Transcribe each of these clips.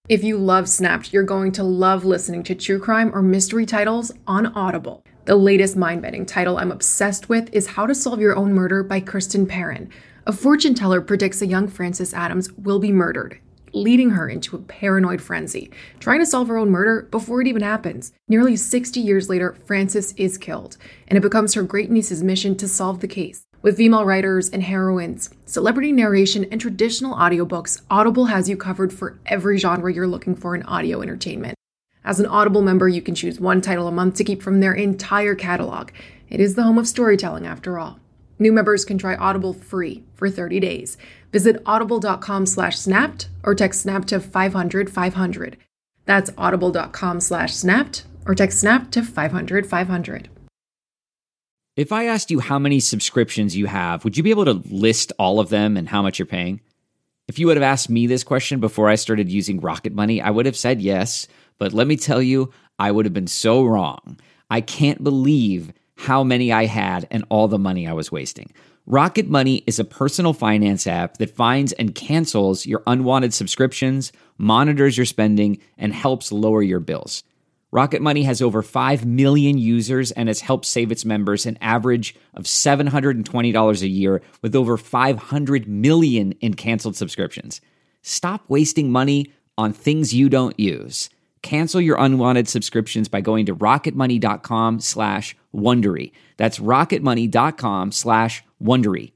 If you love Snapped, you're going to love listening to true crime or mystery titles on Audible. The latest mind-bending title I'm obsessed with is How to Solve Your Own Murder by Kristen Perrin. A fortune teller predicts a young Frances Adams will be murdered, leading her into a paranoid frenzy, trying to solve her own murder before it even happens. Nearly 60 years later, Frances is killed, and it becomes her great-niece's mission to solve the case. With female writers and heroines, celebrity narration, and traditional audiobooks, Audible has you covered for every genre you're looking for in audio entertainment. As an Audible member, you can choose one title a month to keep from their entire catalog. It is the home of storytelling, after all. New members can try Audible free for 30 days. Visit audible.com/snapped or text SNAP to 500-500. That's audible.com/snapped or text SNAP to 500-500. If I asked you how many subscriptions you have, would you be able to list all of them and how much you're paying? If you would have asked me this question before I started using Rocket Money, I would have said yes, but let me tell you, I would have been so wrong. I can't believe how many I had and all the money I was wasting. Rocket Money is a personal finance app that finds and cancels your unwanted subscriptions, monitors your spending, and helps lower your bills. Rocket Money has over 5 million users and has helped save its members an average of $720 a year with over 500 million in canceled subscriptions. Stop wasting money on things you don't use. Cancel your unwanted subscriptions by going to rocketmoney.com/Wondery. That's rocketmoney.com/Wondery.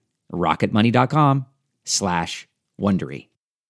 rocketmoney.com/Wondery.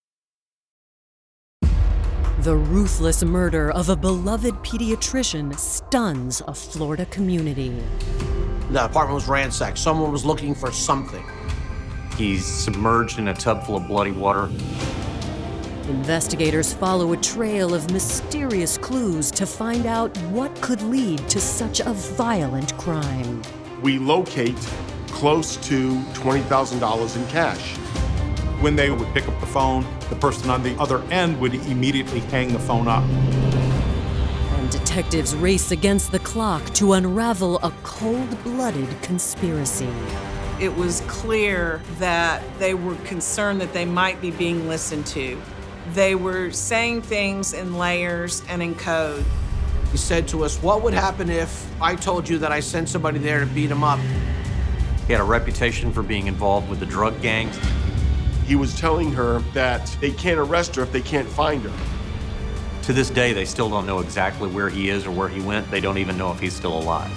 The ruthless murder of a beloved pediatrician stuns a Florida community. The apartment was ransacked. Someone was looking for something. He's submerged in a tub full of bloody water. Investigators follow a trail of mysterious clues to find out what could lead to such a violent crime. We locate close to $20,000 in cash. When they would pick up the phone, the person on the other end would immediately hang the phone up. And detectives race against the clock to unravel a cold-blooded conspiracy. It was clear that they were concerned that they might be being listened to. They were saying things in layers and in code. He said to us, "What would happen if I told you that I sent somebody there to beat him up?" He had a reputation for being involved with the drug gangs. He was telling her that they can't arrest her if they can't find her. To this day, they still don't know exactly where he is or where he went. They don't even know if he's still alive.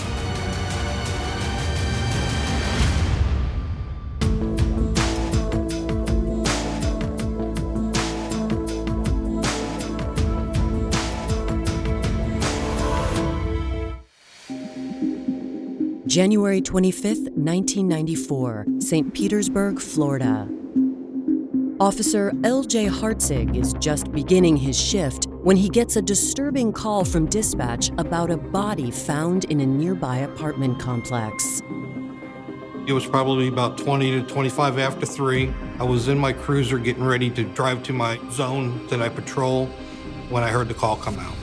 January 25th, 1994, St. Petersburg, Florida. Officer L.J. Hartzig is just beginning his shift when he gets a disturbing call from dispatch about a body found in a nearby apartment complex. It was probably about 20 to 25 after 3. I was in my cruiser getting ready to drive to my zone that I patrol when I heard the call come out.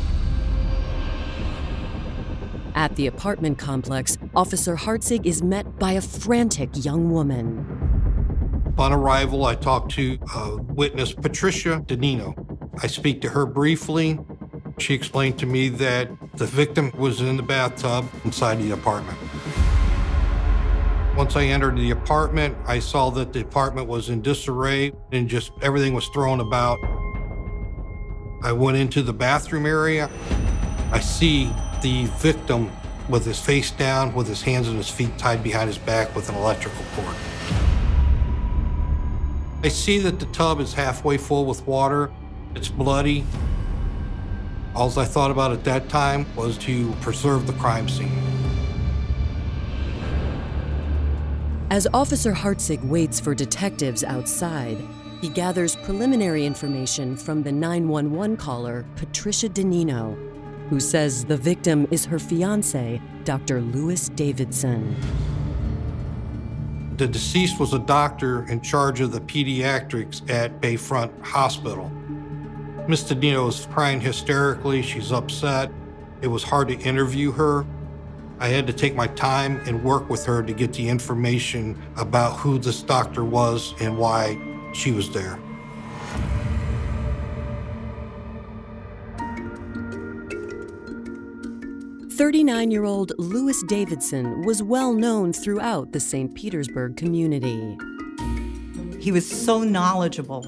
At the apartment complex, Officer Hartzig is met by a frantic young woman. On arrival, I talked to witness Patricia Danino. I speak to her briefly. She explained to me that the victim was in the bathtub inside the apartment. Once I entered the apartment, I saw that the apartment was in disarray and just everything was thrown about. I went into the bathroom area. I see the victim with his face down, with his hands and his feet tied behind his back with an electrical cord. I see that the tub is halfway full with water. It's bloody. All I thought about at that time was to preserve the crime scene. As Officer Hartzig waits for detectives outside, he gathers preliminary information from the 911 caller, Patricia Danino, who says the victim is her fiancé, Dr. Lewis Davidson. The deceased was a doctor in charge of the pediatrics at Bayfront Hospital. Miss Danino is crying hysterically. She's upset. It was hard to interview her. I had to take my time and work with her to get the information about who this doctor was and why she was there. 39-year-old Louis Davidson was well known throughout the St. Petersburg community. He was so knowledgeable.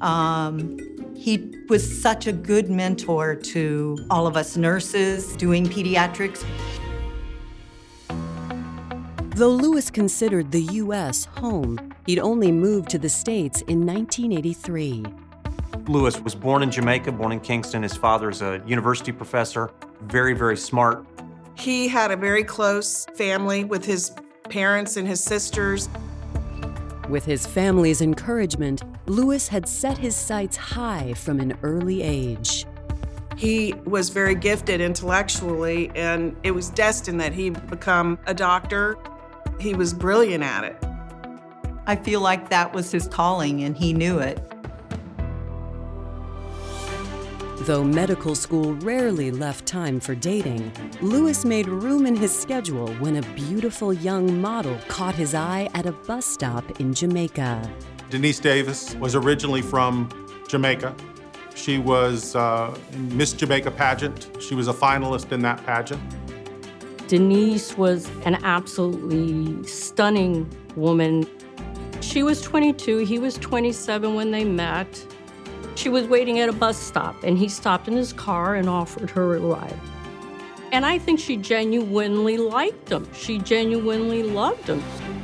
He was such a good mentor to all of us nurses doing pediatrics. Though Louis considered the U.S. home, he'd only moved to the States in 1983. Louis was born in Jamaica, born in Kingston. His father's a university professor, very, very smart. He had a very close family with his parents and his sisters. With his family's encouragement, Louis had set his sights high from an early age. He was very gifted intellectually, and it was destined that he become a doctor. He was brilliant at it. I feel like that was his calling, and he knew it. Though medical school rarely left time for dating, Louis made room in his schedule when a beautiful young model caught his eye at a bus stop in Jamaica. Denise Davis was originally from Jamaica. She was in Miss Jamaica pageant. She was a finalist in that pageant. Denise was an absolutely stunning woman. She was 22, he was 27 when they met. She was waiting at a bus stop, and he stopped in his car and offered her a ride. And I think she genuinely liked him. She genuinely loved him.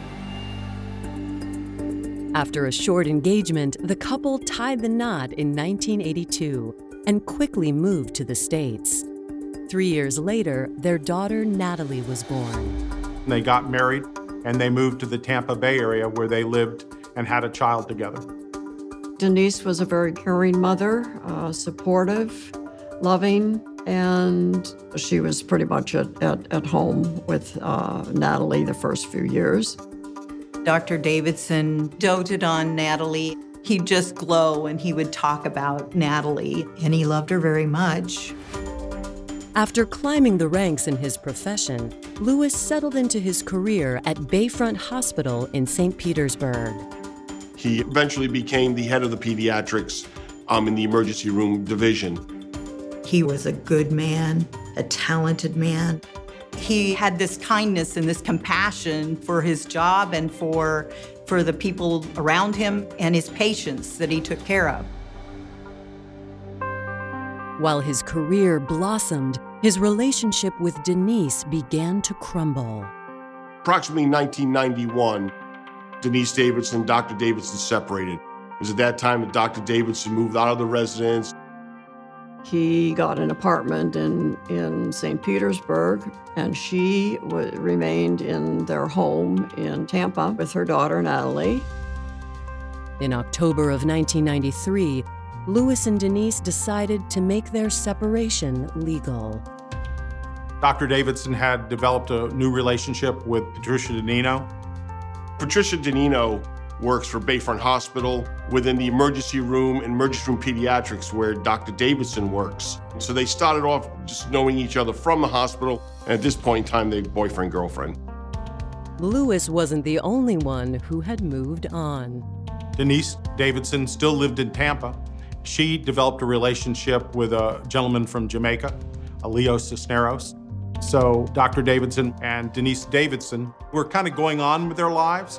After a short engagement, the couple tied the knot in 1982 and quickly moved to the States. 3 years later, their daughter Natalie was born. They got married, and they moved to the Tampa Bay area where they lived and had a child together. Denise was a very caring mother, supportive, loving, and she was pretty much at home with Natalie the first few years. Dr. Davidson doted on Natalie. He'd just glow and he would talk about Natalie, and he loved her very much. After climbing the ranks in his profession, Louis settled into his career at Bayfront Hospital in St. Petersburg. He eventually became the head of the pediatrics in the emergency room division. He was a good man, a talented man. He had this kindness and this compassion for his job and for the people around him and his patients that he took care of. While his career blossomed, his relationship with Denise began to crumble. Approximately 1991, Denise Davidson and Dr. Davidson separated. It was at that time that Dr. Davidson moved out of the residence. He got an apartment in St. Petersburg, and she remained in their home in Tampa with her daughter, Natalie. In October of 1993, Louis and Denise decided to make their separation legal. Dr. Davidson had developed a new relationship with Patricia Danino. Patricia Danino works for Bayfront Hospital within the emergency room and emergency room pediatrics where Dr. Davidson works. So they started off just knowing each other from the hospital, and at this point in time, they're boyfriend, girlfriend. Louis wasn't the only one who had moved on. Denise Davidson still lived in Tampa. She developed a relationship with a gentleman from Jamaica, Leo Cisneros. So Dr. Davidson and Denise Davidson were kind of going on with their lives.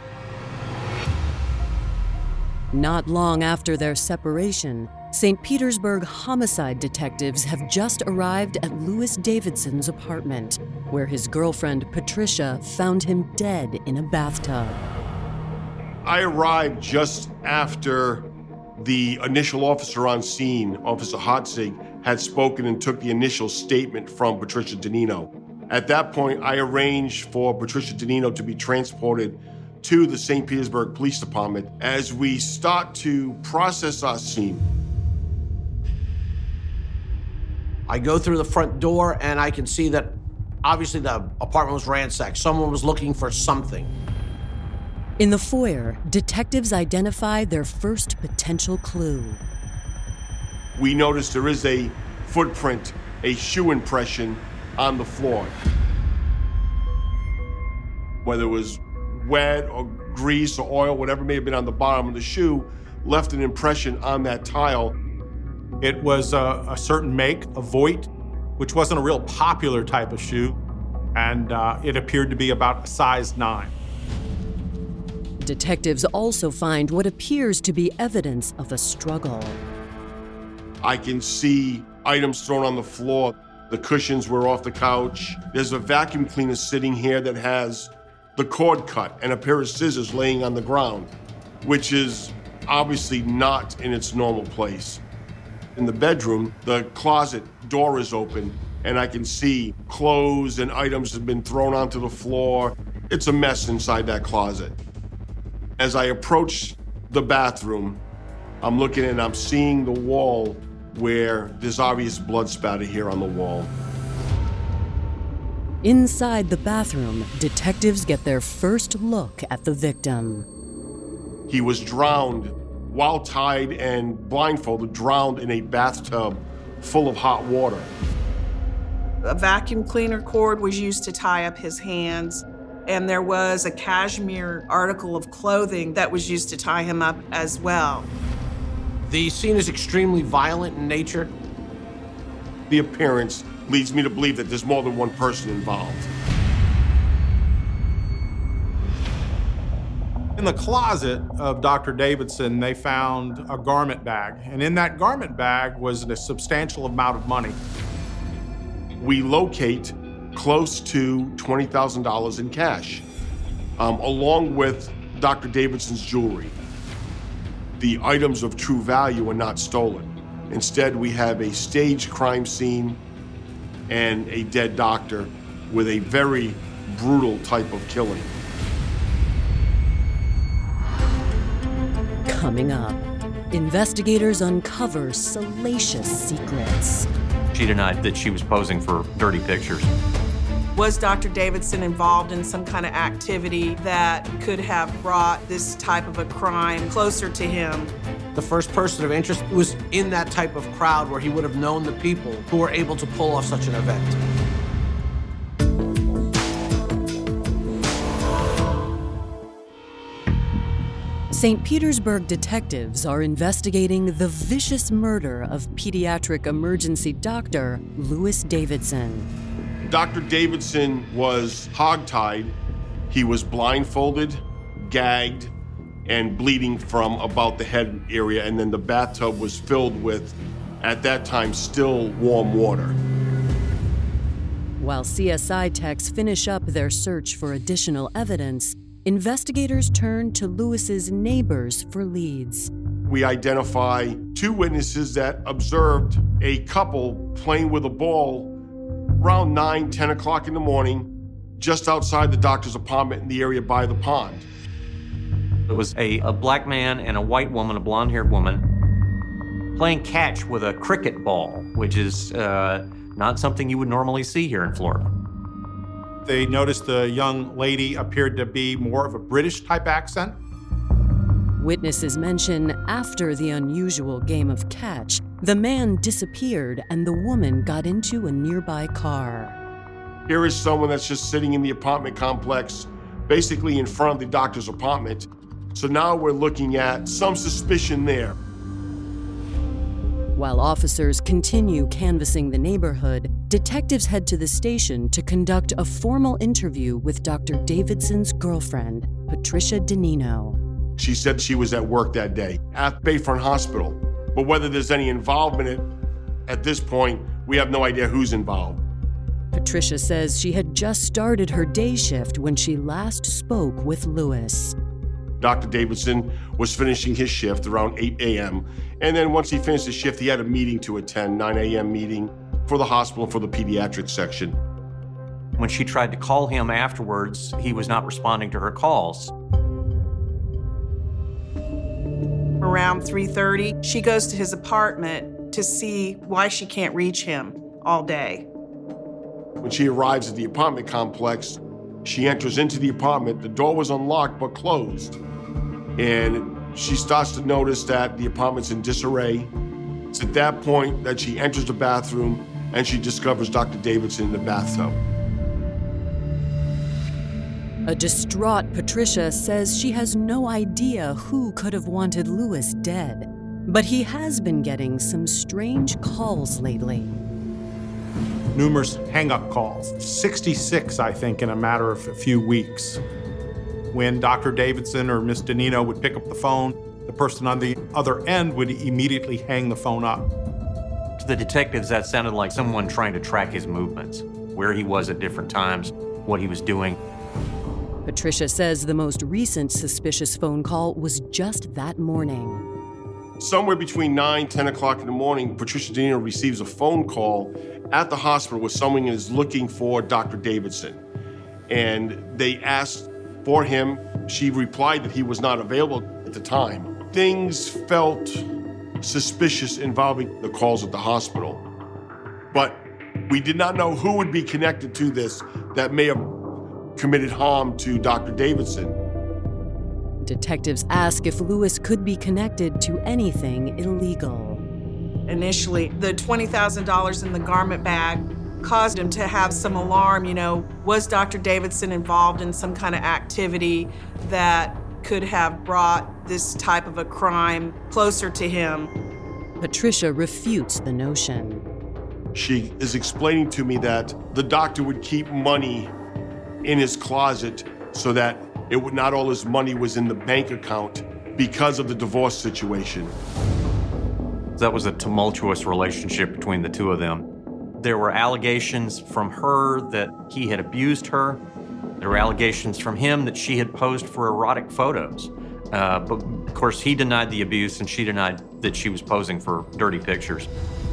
Not long after their separation, St. Petersburg homicide detectives have just arrived at Louis Davidson's apartment, where his girlfriend Patricia found him dead in a bathtub. I arrived just after the initial officer on scene, Officer Hartzig, had spoken and took the initial statement from Patricia Danino. At that point, I arranged for Patricia Danino to be transported to the St. Petersburg Police Department as we start to process our scene. I go through the front door and I can see that obviously the apartment was ransacked. Someone was looking for something. In the foyer, detectives identified their first potential clue. We noticed there is a footprint, a shoe impression on the floor. Whether it was wet or grease or oil, whatever may have been on the bottom of the shoe, left an impression on that tile. It was a certain make, a Voigt. which wasn't a real popular type of shoe, and it appeared to be about a size 9. Detectives also find what appears to be evidence of a struggle. I can see items thrown on the floor. The cushions were off the couch. There's a vacuum cleaner sitting here that has the cord cut and a pair of scissors laying on the ground, which is obviously not in its normal place. In the bedroom, the closet door is open, and I can see clothes and items have been thrown onto the floor. It's a mess inside that closet. As I approach the bathroom, I'm looking and I'm seeing the wall where there's obvious blood spatter here on the wall. Inside the bathroom, detectives get their first look at the victim. He was drowned while tied and blindfolded, drowned in a bathtub full of hot water. A vacuum cleaner cord was used to tie up his hands, and there was a cashmere article of clothing that was used to tie him up as well. The scene is extremely violent in nature. The appearance leads me to believe that there's more than one person involved. In the closet of Dr. Davidson, they found a garment bag, and in that garment bag was a substantial amount of money. We locate close to $20,000 in cash, along with Dr. Davidson's jewelry. The items of true value are not stolen. Instead, we have a staged crime scene and a dead doctor with a very brutal type of killing. Coming up, investigators uncover salacious secrets. She denied that she was posing for dirty pictures. Was Dr. Davidson involved in some kind of activity that could have brought this type of a crime closer to him? The first person of interest was in that type of crowd where he would have known the people who were able to pull off such an event. St. Petersburg detectives are investigating the vicious murder of pediatric emergency doctor Louis Davidson. Dr. Davidson was hogtied. He was blindfolded, gagged, and bleeding from about the head area, and then the bathtub was filled with, at that time, still warm water. While CSI techs finish up their search for additional evidence, investigators turn to Louis's neighbors for leads. We identify 2 witnesses that observed a couple playing with a ball around 9, 10 o'clock in the morning, just outside the doctor's apartment in the area by the pond. It was a black man and a white woman, a blonde-haired woman, playing catch with a cricket ball, which is not something you would normally see here in Florida. They noticed the young lady appeared to be more of a British-type accent. Witnesses mention after the unusual game of catch, the man disappeared and the woman got into a nearby car. Here is someone that's just sitting in the apartment complex, basically in front of the doctor's apartment. So now we're looking at some suspicion there. While officers continue canvassing the neighborhood, detectives head to the station to conduct a formal interview with Dr. Davidson's girlfriend, Patricia DeNino. She said she was at work that day at Bayfront Hospital. But whether there's any involvement at this point, we have no idea who's involved. Patricia says she had just started her day shift when she last spoke with Louis. Dr. Davidson was finishing his shift around 8 a.m. And then once he finished his shift, he had a meeting to attend, 9 a.m. meeting for the hospital for the pediatric section. When she tried to call him afterwards, he was not responding to her calls. Around 3:30, she goes to his apartment to see why she can't reach him all day. When she arrives at the apartment complex, she enters into the apartment. The door was unlocked but closed. And she starts to notice that the apartment's in disarray. It's at that point that she enters the bathroom and she discovers Dr. Davidson in the bathtub. A distraught Patricia says she has no idea who could have wanted Louis dead, but he has been getting some strange calls lately. numerous hang-up calls, 66, I think, in a matter of a few weeks. When Dr. Davidson or Miss Danino would pick up the phone, the person on the other end would immediately hang the phone up. To the detectives, that sounded like someone trying to track his movements, where he was at different times, what he was doing. Patricia says the most recent suspicious phone call was just that morning. Somewhere between 9, 10 o'clock in the morning, Patricia Danino receives a phone call at the hospital where someone is looking for Dr. Davidson. And they asked for him. She replied that he was not available at the time. Things felt suspicious involving the calls at the hospital. But we did not know who would be connected to this that may have committed harm to Dr. Davidson. Detectives ask if Lewis could be connected to anything illegal. Initially, the $20,000 in the garment bag caused him to have some alarm. Was Dr. Davidson involved in some kind of activity that could have brought this type of a crime closer to him? Patricia refutes the notion. She is explaining to me that the doctor would keep money in his closet so that not all his money was in the bank account because of the divorce situation. That was a tumultuous relationship between the two of them. There were allegations from her that he had abused her. There were allegations from him that she had posed for erotic photos. But of course, he denied the abuse and she denied that she was posing for dirty pictures.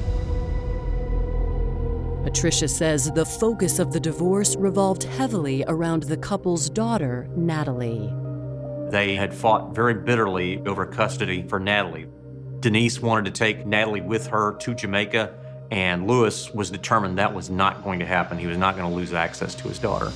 Patricia says the focus of the divorce revolved heavily around the couple's daughter, Natalie. They had fought very bitterly over custody for Natalie. Denise wanted to take Natalie with her to Jamaica, and Lewis was determined that was not going to happen. He was not going to lose access to his daughter.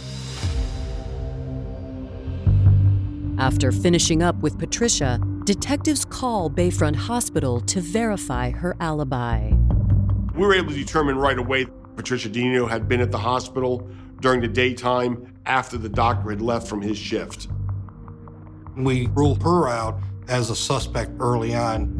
After finishing up with Patricia, detectives call Bayfront Hospital to verify her alibi. We were able to determine right away Patricia Danino had been at the hospital during the daytime after the doctor had left from his shift. We ruled her out as a suspect early on.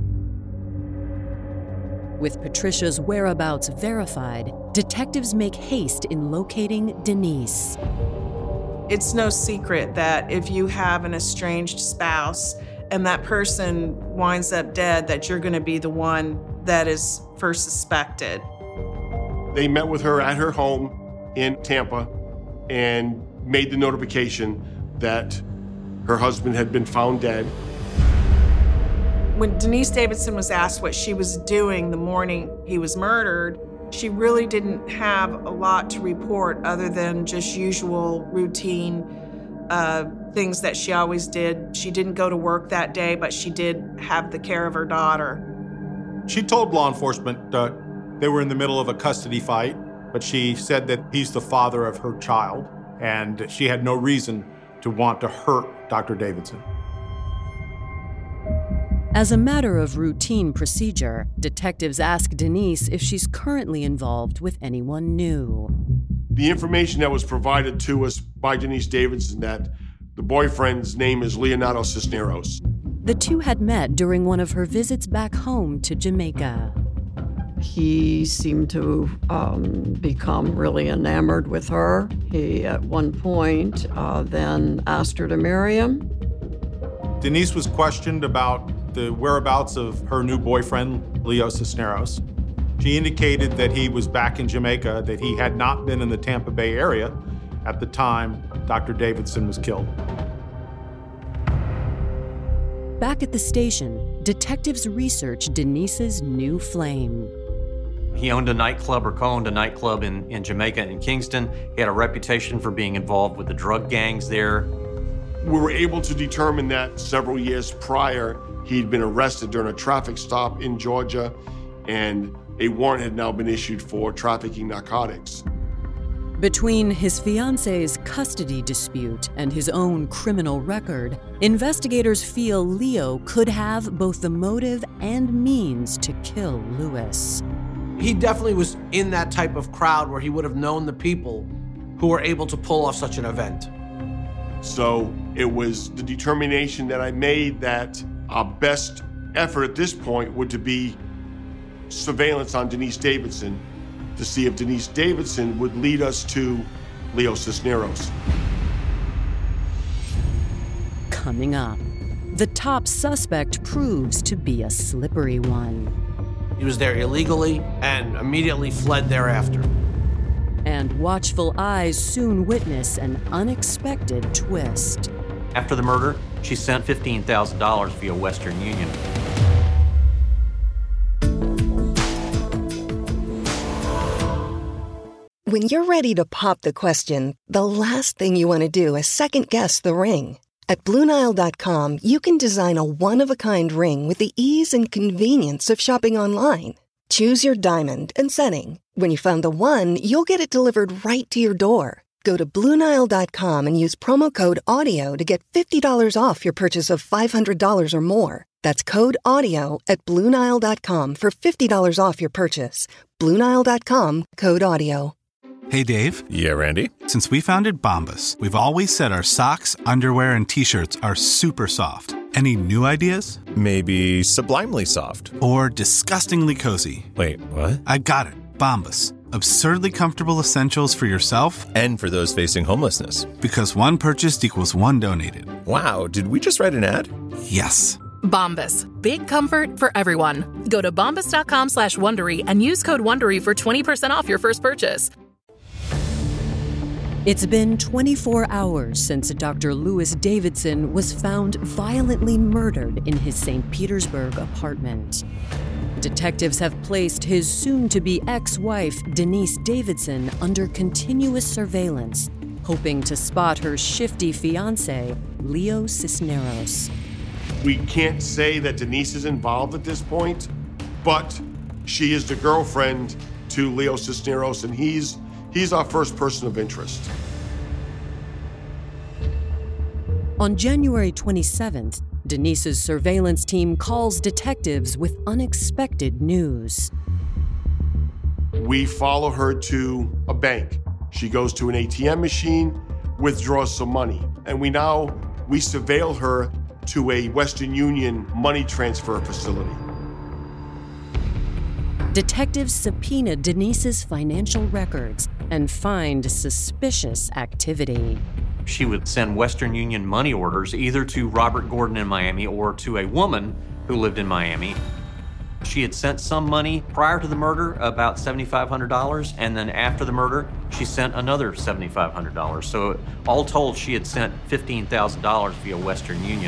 With Patricia's whereabouts verified, detectives make haste in locating Denise. It's no secret that if you have an estranged spouse and that person winds up dead, that you're going to be the one that is first suspected. They met with her at her home in Tampa and made the notification that her husband had been found dead. When Denise Davidson was asked what she was doing the morning he was murdered, she really didn't have a lot to report other than just usual routine things that she always did. She didn't go to work that day, but she did have the care of her daughter. She told law enforcement they were in the middle of a custody fight, but she said that he's the father of her child, and she had no reason to want to hurt Dr. Davidson. As a matter of routine procedure, detectives ask Denise if she's currently involved with anyone new. The information that was provided to us by Denise Davidson that the boyfriend's name is Leonardo Cisneros. The two had met during one of her visits back home to Jamaica. He seemed to become really enamored with her. He, at one point, then asked her to marry him. Denise was questioned about the whereabouts of her new boyfriend, Leo Cisneros. She indicated that he was back in Jamaica, that he had not been in the Tampa Bay area at the time Dr. Davidson was killed. Back at the station, detectives research Denise's new flame. He owned a nightclub, or co-owned a nightclub in Jamaica and Kingston. He had a reputation for being involved with the drug gangs there. We were able to determine that several years prior, he'd been arrested during a traffic stop in Georgia, and a warrant had now been issued for trafficking narcotics. Between his fiance's custody dispute and his own criminal record, investigators feel Leo could have both the motive and means to kill Lewis. He definitely was in that type of crowd where he would have known the people who were able to pull off such an event. So it was the determination that I made that our best effort at this point would to be surveillance on Denise Davidson to see if Denise Davidson would lead us to Leo Cisneros. Coming up, the top suspect proves to be a slippery one. He was there illegally and immediately fled thereafter. And watchful eyes soon witness an unexpected twist. After the murder, she sent $15,000 via Western Union. When you're ready to pop the question, the last thing you want to do is second-guess the ring. At BlueNile.com, you can design a one-of-a-kind ring with the ease and convenience of shopping online. Choose your diamond and setting. When you find the one, you'll get it delivered right to your door. Go to BlueNile.com and use promo code AUDIO to get $50 off your purchase of $500 or more. That's code AUDIO at BlueNile.com for $50 off your purchase. BlueNile.com, code AUDIO. Hey, Dave. Yeah, Randy. Since we founded Bombas, we've always said our socks, underwear, and T-shirts are super soft. Any new ideas? Maybe sublimely soft. Or disgustingly cozy. Wait, what? I got it. Bombas. Absurdly comfortable essentials for yourself and for those facing homelessness. Because one purchased equals one donated. Wow, did we just write an ad? Yes. Bombas. Big comfort for everyone. Go to bombas.com/Wondery and use code Wondery for 20% off your first purchase. It's been 24 hours since Dr. Louis Davidson was found violently murdered in his St. Petersburg apartment. Detectives have placed his soon-to-be ex-wife, Denise Davidson, under continuous surveillance, hoping to spot her shifty fiancé, Leo Cisneros. We can't say that Denise is involved at this point, but she is the girlfriend to Leo Cisneros, and he's our first person of interest. On January 27th, Denise's surveillance team calls detectives with unexpected news. We follow her to a bank. She goes to an ATM machine, withdraws some money, and we surveil her to a Western Union money transfer facility. Detectives subpoena Denise's financial records and find suspicious activity. She would send Western Union money orders either to Robert Gordon in Miami or to a woman who lived in Miami. She had sent some money prior to the murder, about $7,500, and then after the murder, she sent another $7,500. So all told, she had sent $15,000 via Western Union.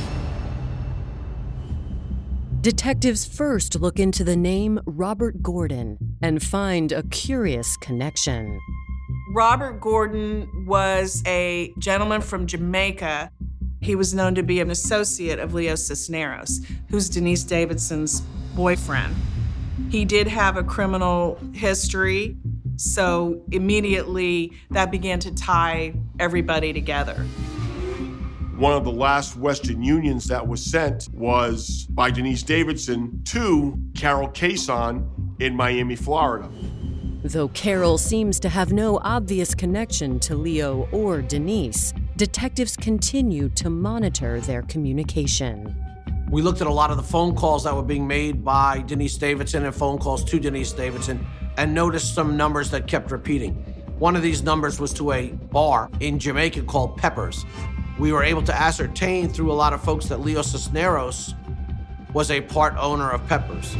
Detectives first look into the name Robert Gordon and find a curious connection. Robert Gordon was a gentleman from Jamaica. He was known to be an associate of Leo Cisneros, who's Denise Davidson's boyfriend. He did have a criminal history, so immediately that began to tie everybody together. One of the last Western Unions that was sent was by Denise Davidson to Carol Cason in Miami, Florida. Though Carol seems to have no obvious connection to Leo or Denise, detectives continue to monitor their communication. We looked at a lot of the phone calls that were being made by Denise Davidson and phone calls to Denise Davidson and noticed some numbers that kept repeating. One of these numbers was to a bar in Jamaica called Peppers. We were able to ascertain through a lot of folks that Leo Cisneros was a part owner of Peppers.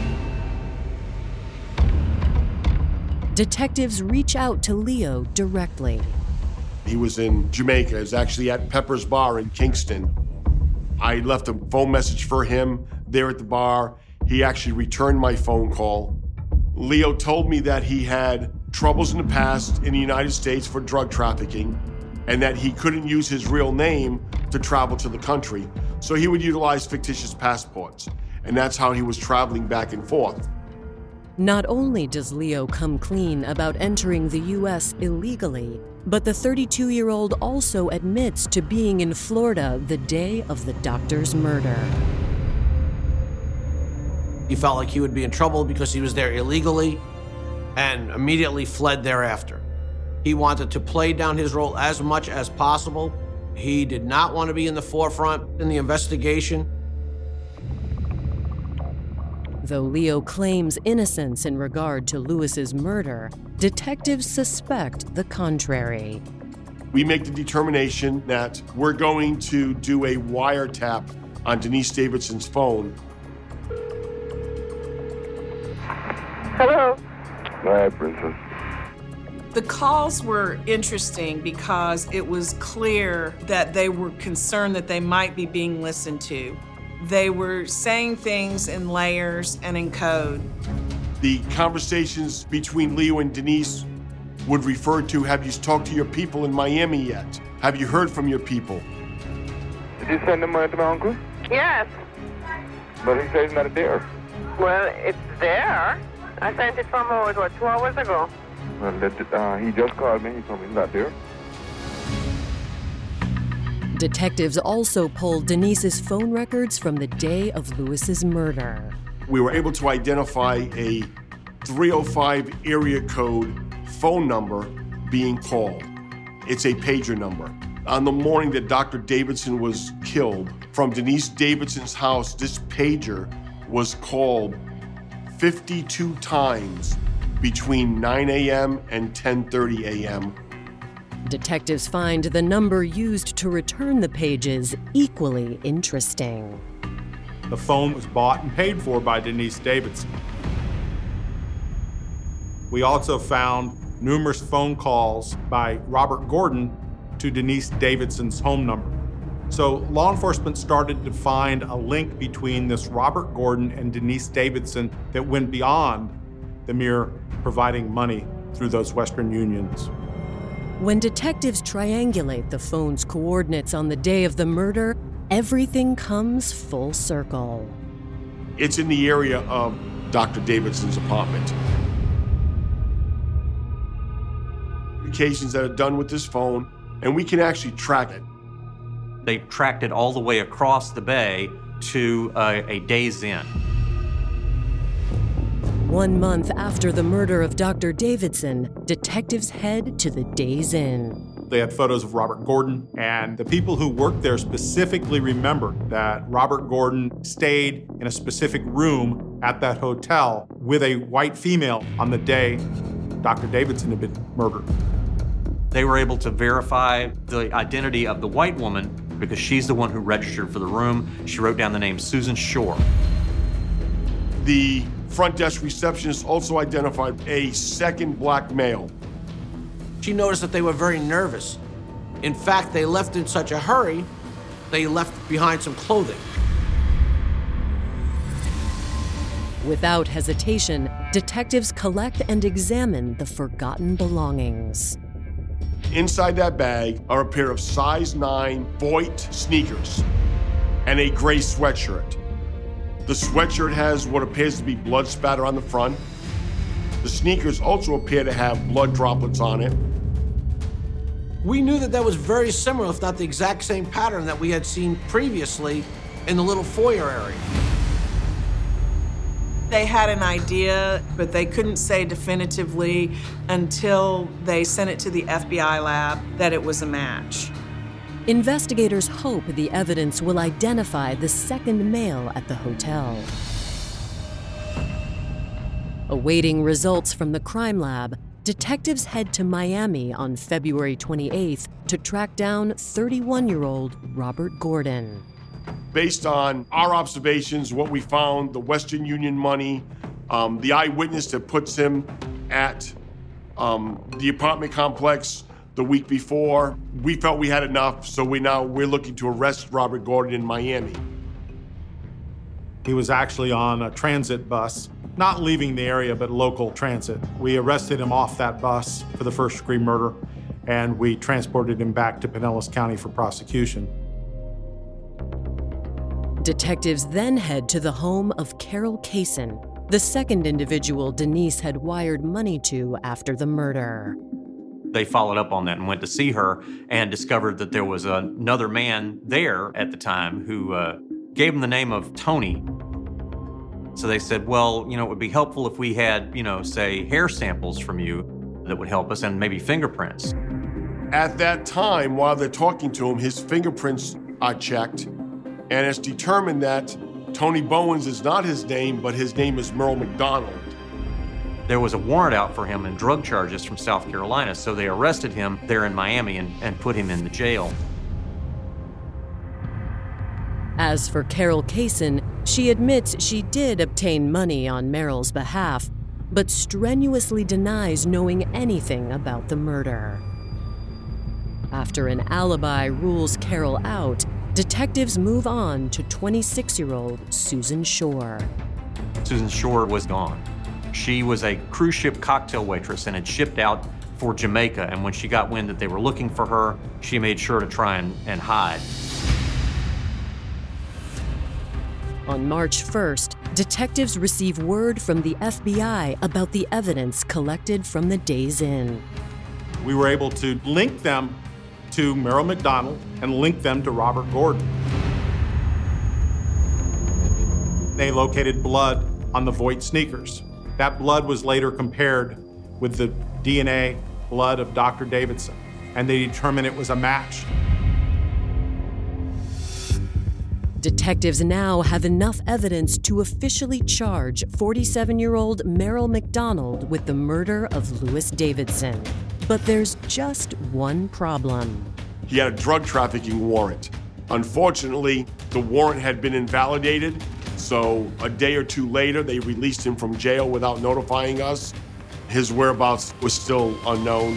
Detectives reach out to Leo directly. He was in Jamaica. He was actually at Pepper's Bar in Kingston. I left a phone message for him there at the bar. He actually returned my phone call. Leo told me that he had troubles in the past in the United States for drug trafficking and that he couldn't use his real name to travel to the country. So he would utilize fictitious passports. And that's how he was traveling back and forth. Not only does Leo come clean about entering the U.S. illegally, but the 32-year-old also admits to being in Florida the day of the doctor's murder. He felt like he would be in trouble because he was there illegally and immediately fled thereafter. He wanted to play down his role as much as possible. He did not want to be in the forefront in the investigation. Though Leo claims innocence in regard to Lewis's murder, detectives suspect the contrary. We make the determination that we're going to do a wiretap on Denise Davidson's phone. Hello. Go ahead, Princess. The calls were interesting because it was clear that they were concerned that they might be being listened to. They were saying things in layers and in code. The conversations between Leo and Denise would refer to, have you talked to your people in Miami yet? Have you heard from your people? Did you send the money to my uncle? Yes. But he said it's not there. Well, it's there. I sent it from, 2 hours ago? Well, he just called me. He told me it's not there. Detectives also pulled Denise's phone records from the day of Lewis's murder. We were able to identify a 305 area code phone number being called. It's a pager number. On the morning that Dr. Davidson was killed, from Denise Davidson's house, this pager was called 52 times between 9 a.m. and 10:30 a.m. Detectives find the number used to return the pages equally interesting. The phone was bought and paid for by Denise Davidson. We also found numerous phone calls by Robert Gordon to Denise Davidson's home number. So law enforcement started to find a link between this Robert Gordon and Denise Davidson that went beyond the mere providing money through those Western Unions. When detectives triangulate the phone's coordinates on the day of the murder, everything comes full circle. It's in the area of Dr. Davidson's apartment. Occasions that are done with this phone, and we can actually track it. They tracked it all the way across the bay to a Days Inn. 1 month after the murder of Dr. Davidson, detectives head to the Days Inn. They had photos of Robert Gordon, and the people who worked there specifically remembered that Robert Gordon stayed in a specific room at that hotel with a white female on the day Dr. Davidson had been murdered. They were able to verify the identity of the white woman because she's the one who registered for the room. She wrote down the name Susan Shore. The front desk receptionist also identified a second black male. She noticed that they were very nervous. In fact, they left in such a hurry, they left behind some clothing. Without hesitation, detectives collect and examine the forgotten belongings. Inside that bag are a pair of size 9 Voigt sneakers and a gray sweatshirt. The sweatshirt has what appears to be blood spatter on the front. The sneakers also appear to have blood droplets on it. We knew that was very similar, if not the exact same pattern that we had seen previously in the little foyer area. They had an idea, but they couldn't say definitively until they sent it to the FBI lab that it was a match. Investigators hope the evidence will identify the second male at the hotel. Awaiting results from the crime lab, detectives head to Miami on February 28th to track down 31-year-old Robert Gordon. Based on our observations, what we found, the Western Union money, the eyewitness that puts him at the apartment complex the week before, we felt we had enough, so we're looking to arrest Robert Gordon in Miami. He was actually on a transit bus, not leaving the area, but local transit. We arrested him off that bus for the first-degree murder, and we transported him back to Pinellas County for prosecution. Detectives then head to the home of Carol Kaysen, the second individual Denise had wired money to after the murder. They followed up on that and went to see her and discovered that there was another man there at the time who gave them the name of Tony. So they said, well, it would be helpful if we had, say, hair samples from you that would help us, and maybe fingerprints. At that time, while they're talking to him, his fingerprints are checked, and it's determined that Tony Bowens is not his name, but his name is Merle McDonald. There was a warrant out for him and drug charges from South Carolina, so they arrested him there in Miami and put him in the jail. As for Carol Kaysen, she admits she did obtain money on Merrill's behalf, but strenuously denies knowing anything about the murder. After an alibi rules Carol out, detectives move on to 26-year-old Susan Shore. Susan Shore was gone. She was a cruise ship cocktail waitress and had shipped out for Jamaica, and when she got wind that they were looking for her, she made sure to try and hide. On March 1st, detectives receive word from the FBI about the evidence collected from the Days Inn. We were able to link them to Merle McDonald and link them to Robert Gordon. They located blood on the Voight sneakers. That blood was later compared with the DNA blood of Dr. Davidson, and they determined it was a match. Detectives now have enough evidence to officially charge 47-year-old Merle McDonald with the murder of Louis Davidson. But there's just one problem. He had a drug trafficking warrant. Unfortunately, the warrant had been invalidated, so a day or two later, they released him from jail without notifying us. His whereabouts was still unknown.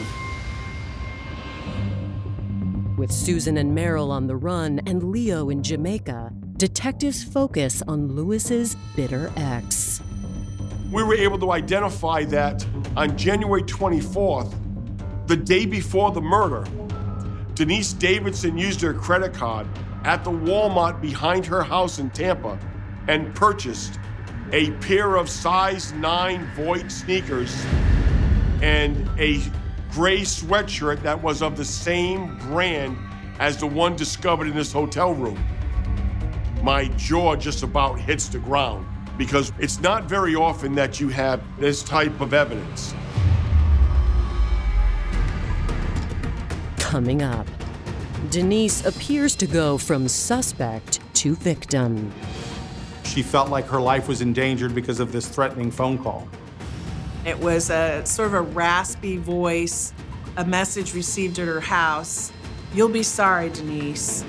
With Susan and Merrill on the run and Leo in Jamaica, detectives focus on Louis's bitter ex. We were able to identify that on January 24th, the day before the murder, Denise Davidson used her credit card at the Walmart behind her house in Tampa and purchased a pair of size 9 Voight sneakers and a gray sweatshirt that was of the same brand as the one discovered in this hotel room. My jaw just about hits the ground because it's not very often that you have this type of evidence. Coming up, Denise appears to go from suspect to victim. She felt like her life was endangered because of this threatening phone call. It was a sort of a raspy voice, a message received at her house. You'll be sorry, Denise.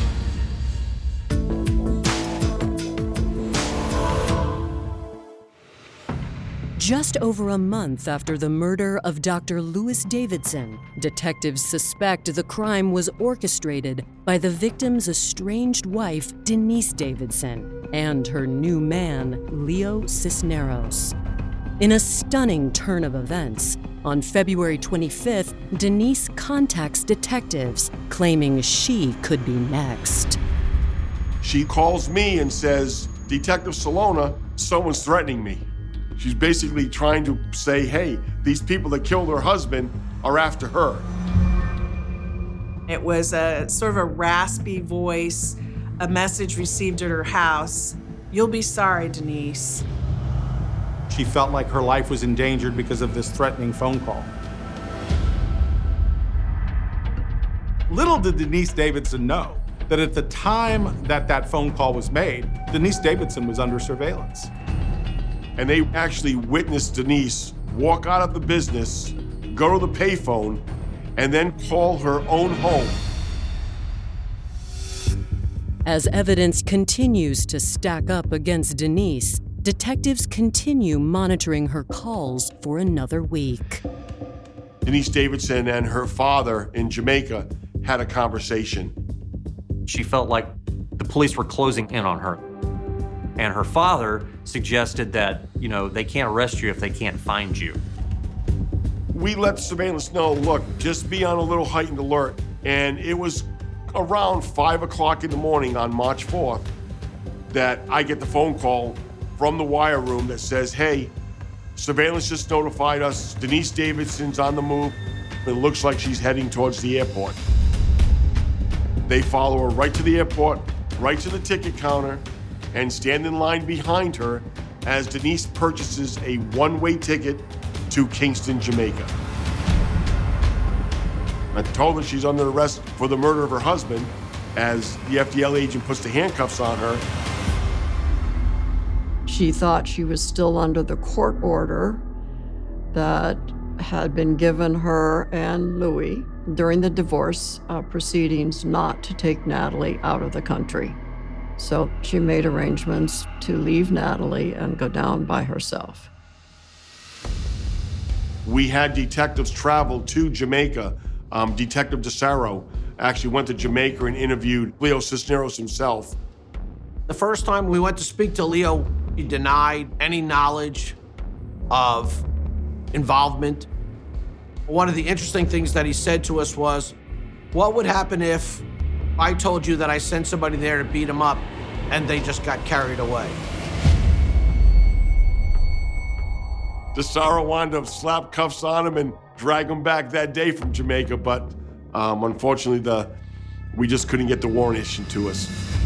Just over a month after the murder of Dr. Louis Davidson, detectives suspect the crime was orchestrated by the victim's estranged wife, Denise Davidson, and her new man, Leo Cisneros. In a stunning turn of events, on February 25th, Denise contacts detectives, claiming she could be next. She calls me and says, Detective Salona, someone's threatening me. She's basically trying to say, hey, these people that killed her husband are after her. It was a sort of a raspy voice, a message received at her house. You'll be sorry, Denise. She felt like her life was endangered because of this threatening phone call. Little did Denise Davidson know that at the time that that phone call was made, Denise Davidson was under surveillance. And they actually witnessed Denise walk out of the business, go to the payphone, and then call her own home. As evidence continues to stack up against Denise, detectives continue monitoring her calls for another week. Denise Davidson and her father in Jamaica had a conversation. She felt like the police were closing in on her. And her father suggested that, they can't arrest you if they can't find you. We let surveillance know, look, just be on a little heightened alert. And it was around 5 o'clock in the morning on March 4th that I get the phone call from the wire room that says, hey, surveillance just notified us, Denise Davidson's on the move. It looks like she's heading towards the airport. They follow her right to the airport, right to the ticket counter, and stand in line behind her as Denise purchases a one-way ticket to Kingston, Jamaica. I told her she's under arrest for the murder of her husband as the FDL agent puts the handcuffs on her. She thought she was still under the court order that had been given her and Louis during the divorce proceedings not to take Natalie out of the country. So she made arrangements to leave Natalie and go down by herself. We had detectives travel to Jamaica. Detective DeSaro actually went to Jamaica and interviewed Leo Cisneros himself. The first time we went to speak to Leo, he denied any knowledge of involvement. One of the interesting things that he said to us was, what would happen if I told you that I sent somebody there to beat him up and they just got carried away? DeSaro wound up slap cuffs on him and drag him back that day from Jamaica, but unfortunately, we just couldn't get the warrant issued to us.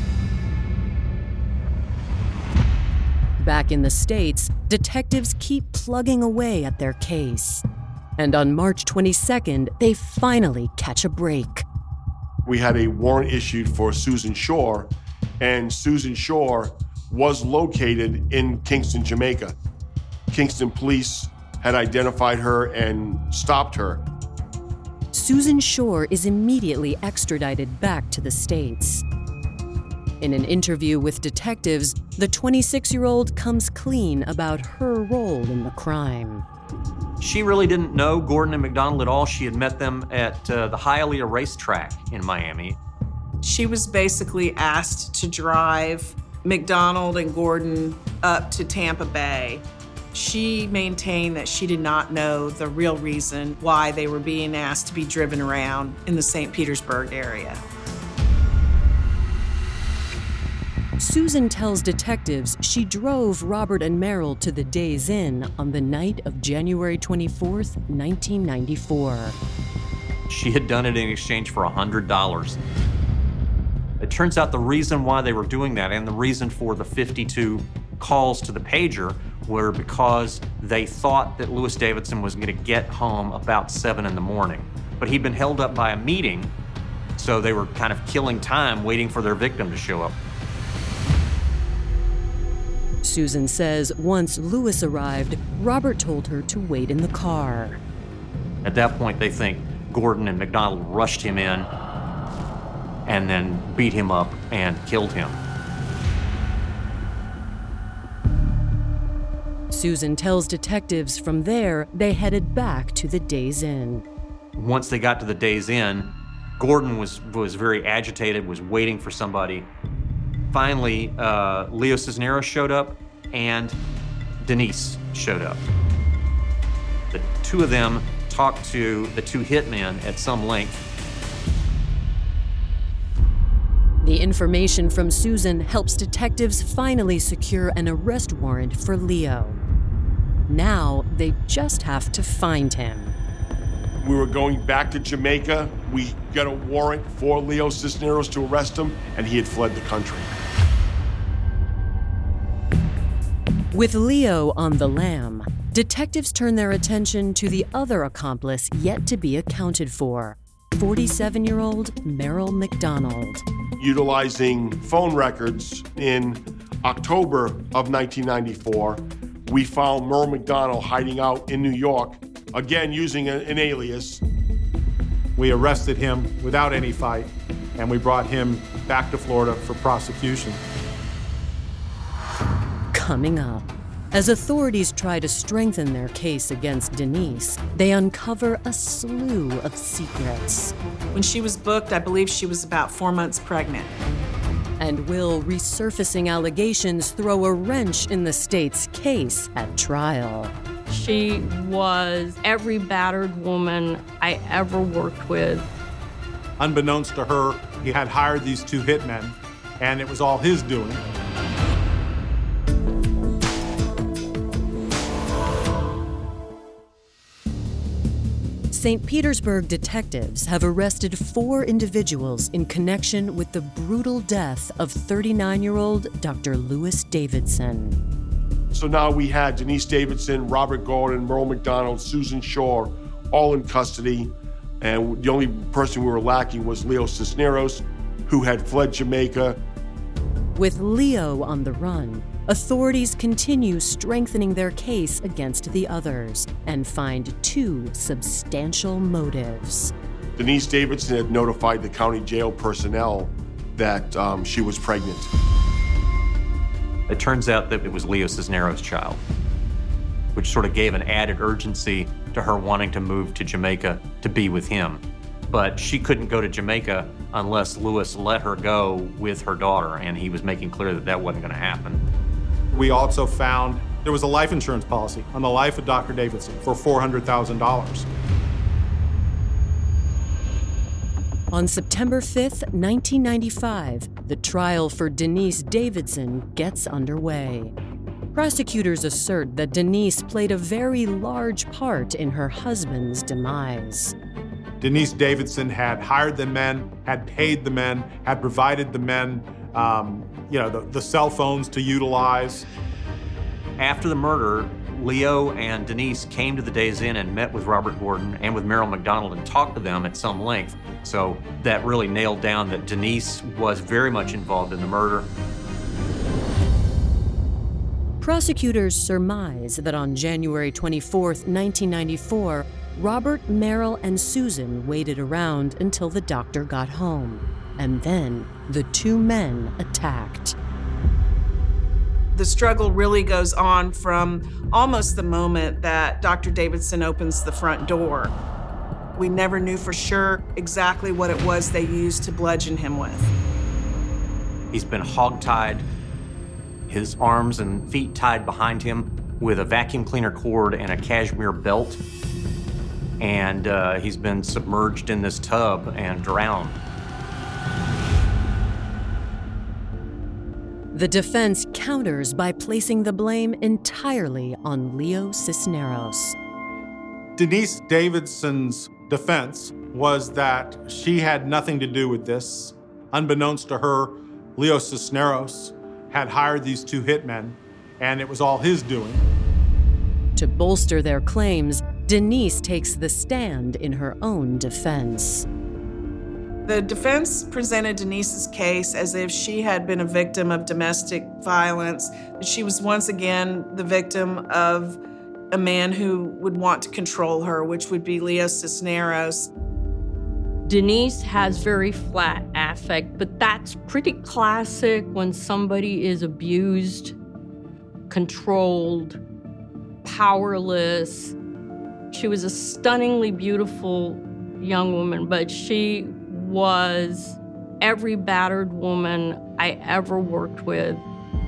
Back in the States, detectives keep plugging away at their case. And on March 22nd, they finally catch a break. We had a warrant issued for Susan Shore, and Susan Shore was located in Kingston, Jamaica. Kingston police had identified her and stopped her. Susan Shore is immediately extradited back to the States. In an interview with detectives, the 26-year-old comes clean about her role in the crime. She really didn't know Gordon and McDonald at all. She had met them at the Hialeah racetrack in Miami. She was basically asked to drive McDonald and Gordon up to Tampa Bay. She maintained that she did not know the real reason why they were being asked to be driven around in the St. Petersburg area. Susan tells detectives she drove Robert and Merrill to the Days Inn on the night of January 24th, 1994. She had done it in exchange for $100. It turns out the reason why they were doing that and the reason for the 52 calls to the pager were because they thought that Louis Davidson was going to get home about 7 in the morning. But he'd been held up by a meeting, so they were kind of killing time waiting for their victim to show up. Susan says once Louis arrived, Robert told her to wait in the car. At that point, they think Gordon and McDonald rushed him in and then beat him up and killed him. Susan tells detectives from there they headed back to the Days Inn. Once they got to the Days Inn, Gordon was very agitated, was waiting for somebody. Finally, Leo Cisneros showed up and Denise showed up. The two of them talked to the two hitmen at some length. The information from Susan helps detectives finally secure an arrest warrant for Leo. Now they just have to find him. We were going back to Jamaica. We got a warrant for Leo Cisneros to arrest him, and he had fled the country. With Leo on the lam, detectives turn their attention to the other accomplice yet to be accounted for, 47-year-old Merrill McDonald. Utilizing phone records in October of 1994, we found Merle McDonald hiding out in New York, again using an alias. We arrested him without any fight, and we brought him back to Florida for prosecution. Coming up, as authorities try to strengthen their case against Denise, they uncover a slew of secrets. When she was booked, I believe she was about 4 months pregnant. And will resurfacing allegations throw a wrench in the state's case at trial? She was every battered woman I ever worked with. Unbeknownst to her, he had hired these two hitmen, and it was all his doing. St. Petersburg detectives have arrested 4 individuals in connection with the brutal death of 39-year-old Dr. Louis Davidson. So now we had Denise Davidson, Robert Gordon, Merle McDonald, Susan Shore, all in custody. And the only person we were lacking was Leo Cisneros, who had fled Jamaica. With Leo on the run, authorities continue strengthening their case against the others and find two substantial motives. Denise Davidson had notified the county jail personnel that she was pregnant. It turns out that it was Leo Cisneros' child, which sort of gave an added urgency to her wanting to move to Jamaica to be with him. But she couldn't go to Jamaica unless Lewis let her go with her daughter, and he was making clear that that wasn't going to happen. We also found there was a life insurance policy on the life of Dr. Davidson for $400,000. On September 5th, 1995, the trial for Denise Davidson gets underway. Prosecutors assert that Denise played a very large part in her husband's demise. Denise Davidson had hired the men, had paid the men, had provided the men, the cell phones to utilize. After the murder, Leo and Denise came to the Days Inn and met with Robert Gordon and with Merrill McDonald and talked to them at some length. So that really nailed down that Denise was very much involved in the murder. Prosecutors surmise that on January 24, 1994, Robert, Merrill, and Susan waited around until the doctor got home, and then the two men attacked. The struggle really goes on from almost the moment that Dr. Davidson opens the front door. We never knew for sure exactly what it was they used to bludgeon him with. He's been hogtied, his arms and feet tied behind him with a vacuum cleaner cord and a cashmere belt. And he's been submerged in this tub and drowned. The defense counters by placing the blame entirely on Leo Cisneros. Denise Davidson's defense was that she had nothing to do with this. Unbeknownst to her, Leo Cisneros had hired these two hitmen, and it was all his doing. To bolster their claims, Denise takes the stand in her own defense. The defense presented Denise's case as if she had been a victim of domestic violence. She was once again the victim of a man who would want to control her, which would be Leo Cisneros. Denise has very flat affect, but that's pretty classic when somebody is abused, controlled, powerless. She was a stunningly beautiful young woman, but she was every battered woman I ever worked with.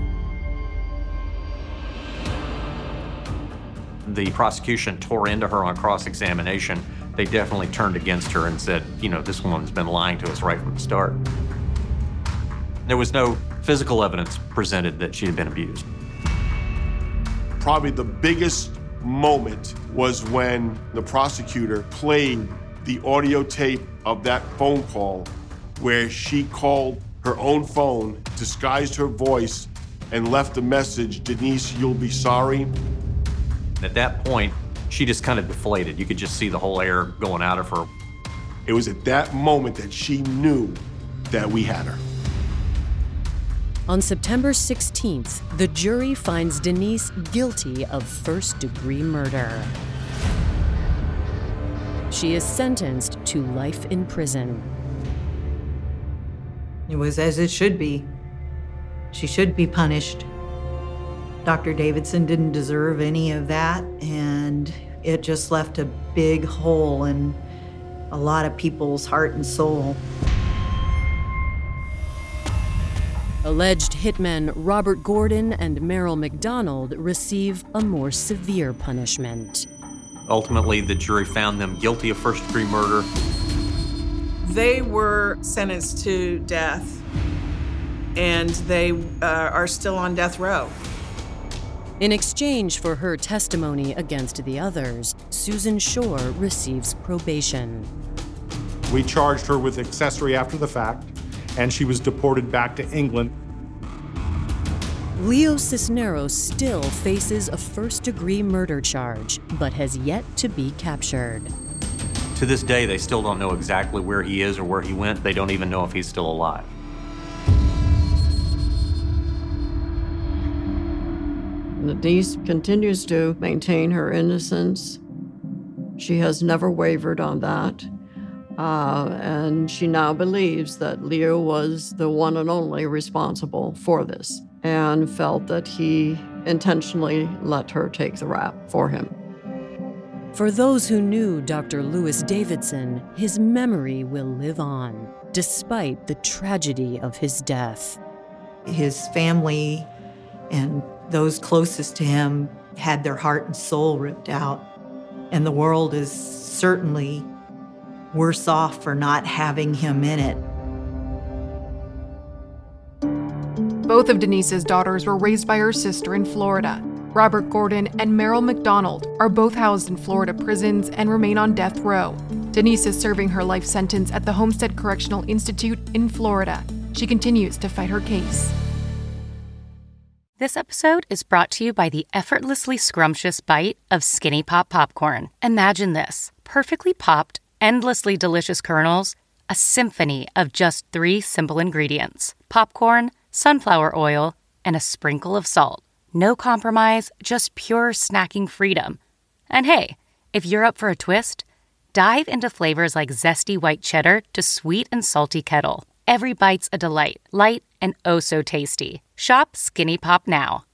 The prosecution tore into her on cross-examination. They definitely turned against her and said, this woman's been lying to us right from the start. There was no physical evidence presented that she had been abused. Probably the biggest moment was when the prosecutor played the audio tape of that phone call where she called her own phone, disguised her voice, and left a message, "Denise, you'll be sorry." At that point, she just kind of deflated. You could just see the whole air going out of her. It was at that moment that she knew that we had her. On September 16th, the jury finds Denise guilty of first-degree murder. She is sentenced to life in prison. It was as it should be. She should be punished. Dr. Davidson didn't deserve any of that, and it just left a big hole in a lot of people's heart and soul. Alleged hitmen Robert Gordon and Merrill McDonald receive a more severe punishment. Ultimately, the jury found them guilty of first-degree murder. They were sentenced to death, and they are still on death row. In exchange for her testimony against the others, Susan Shore receives probation. We charged her with accessory after the fact, and she was deported back to England. Leo Cisneros still faces a first-degree murder charge, but has yet to be captured. To this day, they still don't know exactly where he is or where he went. They don't even know if he's still alive. Denise continues to maintain her innocence. She has never wavered on that. And she now believes that Leo was the one and only responsible for this and felt that he intentionally let her take the rap for him. For those who knew Dr. Louis Davidson, his memory will live on, despite the tragedy of his death. His family and those closest to him had their heart and soul ripped out. And the world is certainly worse off for not having him in it. Both of Denise's daughters were raised by her sister in Florida. Robert Gordon and Merrill McDonald are both housed in Florida prisons and remain on death row. Denise is serving her life sentence at the Homestead Correctional Institute in Florida. She continues to fight her case. This episode is brought to you by the effortlessly scrumptious bite of Skinny Pop popcorn. Imagine this: perfectly popped, endlessly delicious kernels, a symphony of just 3 simple ingredients: popcorn, sunflower oil, and a sprinkle of salt. No compromise, just pure snacking freedom. And hey, if you're up for a twist, dive into flavors like zesty white cheddar to sweet and salty kettle. Every bite's a delight, light and oh so tasty. Shop Skinny Pop now.